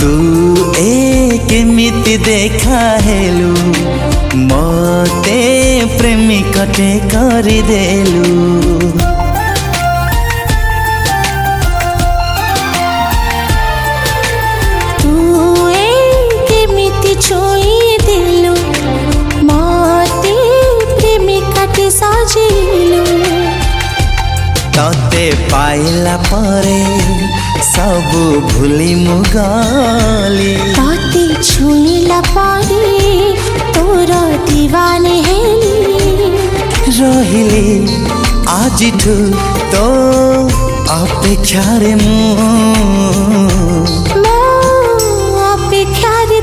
तू केमिति देखा हेलु मते प्रेमिकटे करदेलु। तू केमिति छुईदेलु मते प्रेमिकटे सजेलु। तते पाइला परे सबु भूली मुगली। तते छुईला परे तोर दीवाने हेली। रहिली आजिठु तो अपेक्षारे अपेक्षारे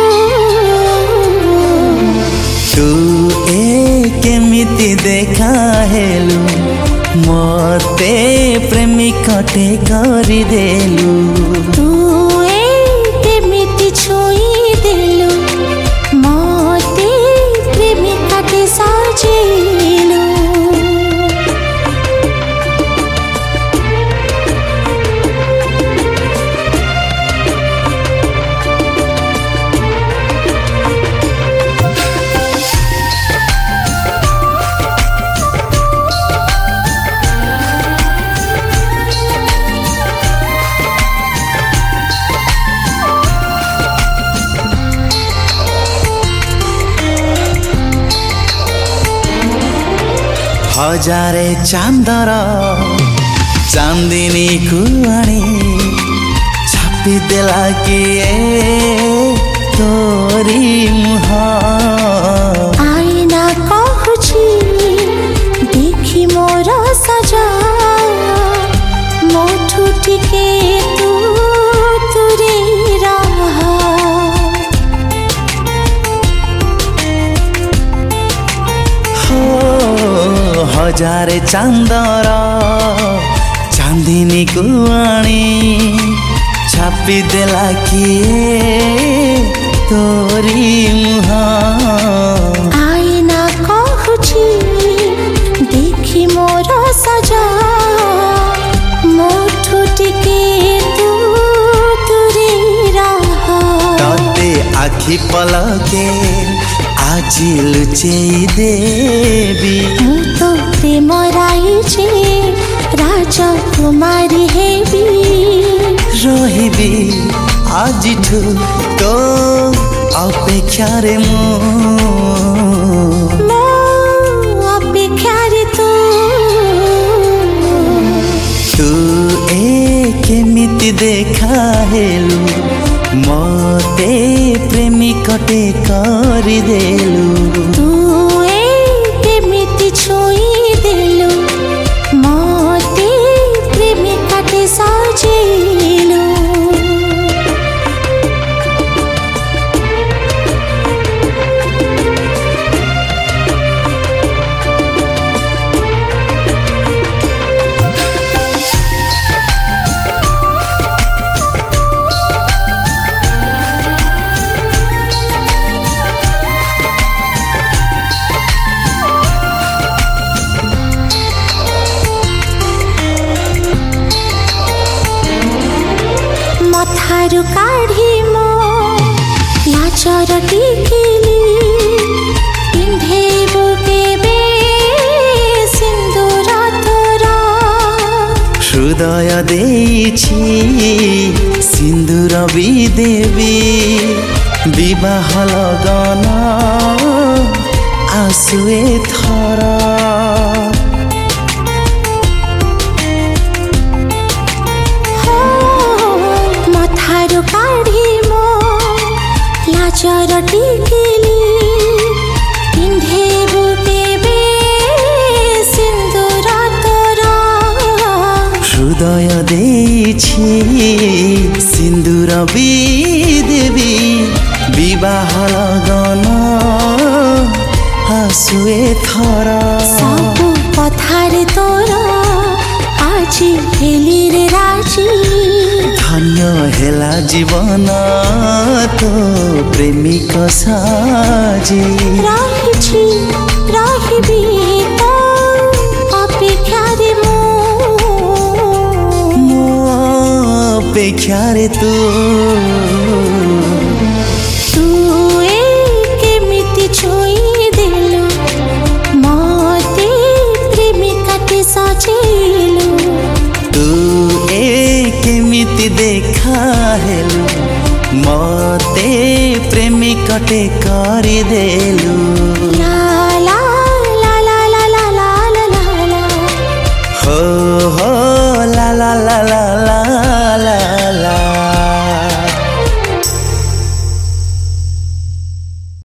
तू केमिति देखा हेलु मते प्रेमिकटे करदेलु। तू केमिति छुईदेलु मते प्रेमिकटे सजेलु। हजारे चांदर चांदिनी कुआणी छापी देला किए तोरी मुह। आईना कहूची देखी मोर सजा मोठू टिके तू तुरे रहा। हजारे चांदर चांदिनी कुआणी छापी देला किए तोरी मुह। आईना कहूची देखी मोर सजा मोठू टिके तू तुरे रहा। तते आखि पलके आजी लुचेई देवी। मु तो प्रेम राइछे राजकुमारी हेबी। रहिबी आजिठु तो अपेक्षारे अपेक्षारे तू केमिति देखा हेलु मते प्रेमिकटे करदेलु। तू केमिति छुईदेलु मते प्रेमिकटे सजेलु। मथारु काढ़ी मो लाचर टिकिली पिंधेबु केबे सिंदूर तोरा। हृदय देछि सिंदूर भी देवी विवाह लगन आसुए थरा। मथारु काढ़ी मो लाचर टिकिली पिंधेबु केबे सिंदूर तोरा। हृदय देछि सिंदूर भी देवी विवाह लगन आसुए थरा। सबु कथारे तोरा आजी हेली रे राजी। धन्य हेला जीवन तो प्रेमिक साजी। रहिछि रहिबी तो अपेक्षारे मो अपेक्षारे तू। मते प्रेमिकटे करिदेलु।